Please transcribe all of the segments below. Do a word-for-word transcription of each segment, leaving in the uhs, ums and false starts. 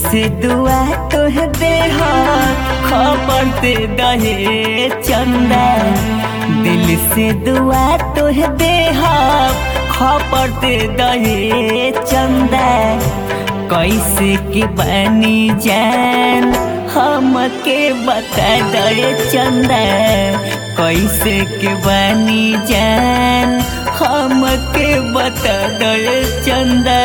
से दुआ तोहे देह खबर दे दहे चंदा। दिल से दुआ तोहे देह खबर दे दहे चंदा। कैसे के बनी जान हमके बता दे चंदा। कैसे के बनी जान हमके बता दे चंदा।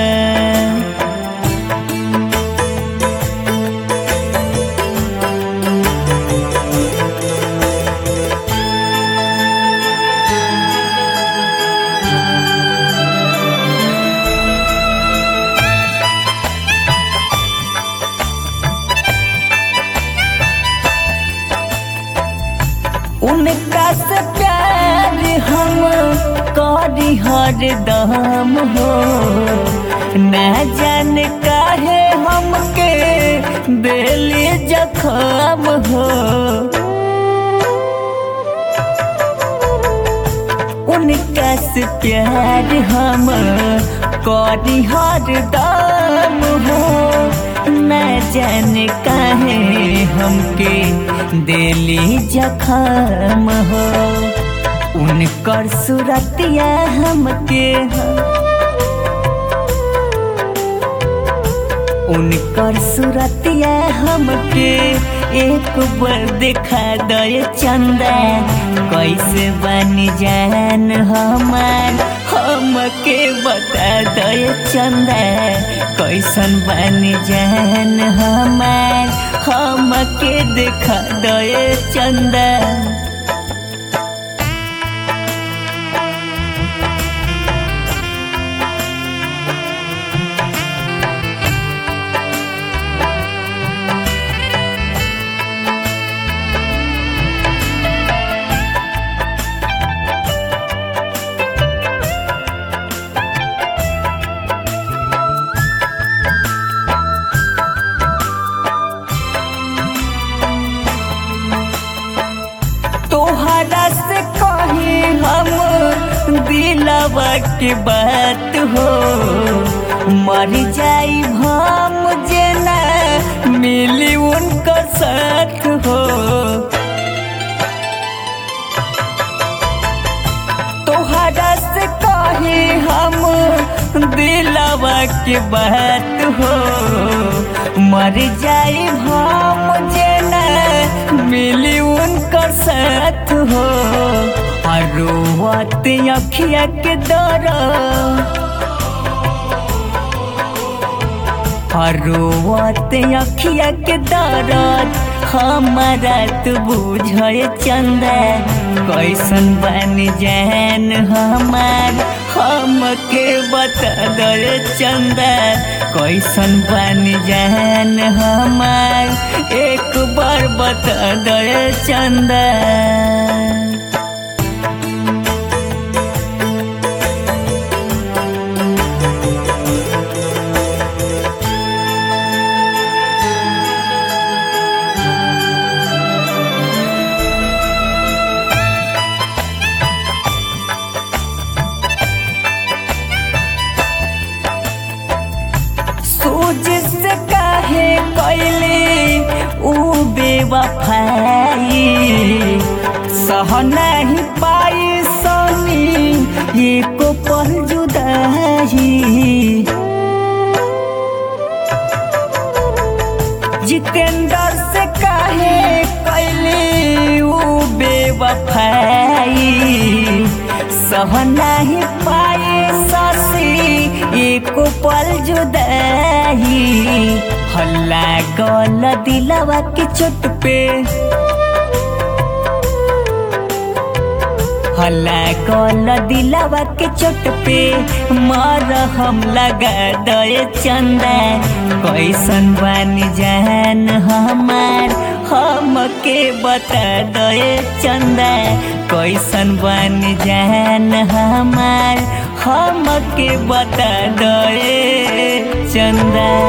उनका से प्यार हम करी हर दम हो। न जाने काहे हमके दिली जखम हो। उनका से प्यार हम करी हर दम हो। न जाने काहे हमके दिली जखम हो। उनकर सूरतिया हमके उनकर सूरतिया हमके एक बार दिखा दे चंदा। कैसे बनी जान हमार हमके बता दे चंदा। कैसन बनी जान हमार हमके दिखा दे चंदा। तोहरा से कही हम दिलवा के बात हो। मर जाई हम जेना मिली उनका साथ हो। तोहरा से कही हम दिलवा के बात हो। मर जाई हम जेना मिली उनका साथ हो। रोवत अखिया के दर रोवत अखिया के दर्द हमारा तू बुझे चंदा। कैसन बनी जान हमार हमके बता दे चंदा। कैसन बनी जान हमार एक बार बता दे चंदा। जिससे काहे कैली ऊ बेवफाई। सह नहीं पाई सोनी एको पल जुदाई। जितेंद्र से काहे कैली ऊ बेवफाई। सह नहीं पाई ससी एको पल जुदाई। हल्ला गल दिलवा के चोट पे हल्ला गल दिलवा के चोट पे मर हम लगा दे चंदा। कैसन बनी जान हमार हमके बता दे चंदा। कैसन बनी जान हमार हमके बता दे चंदा।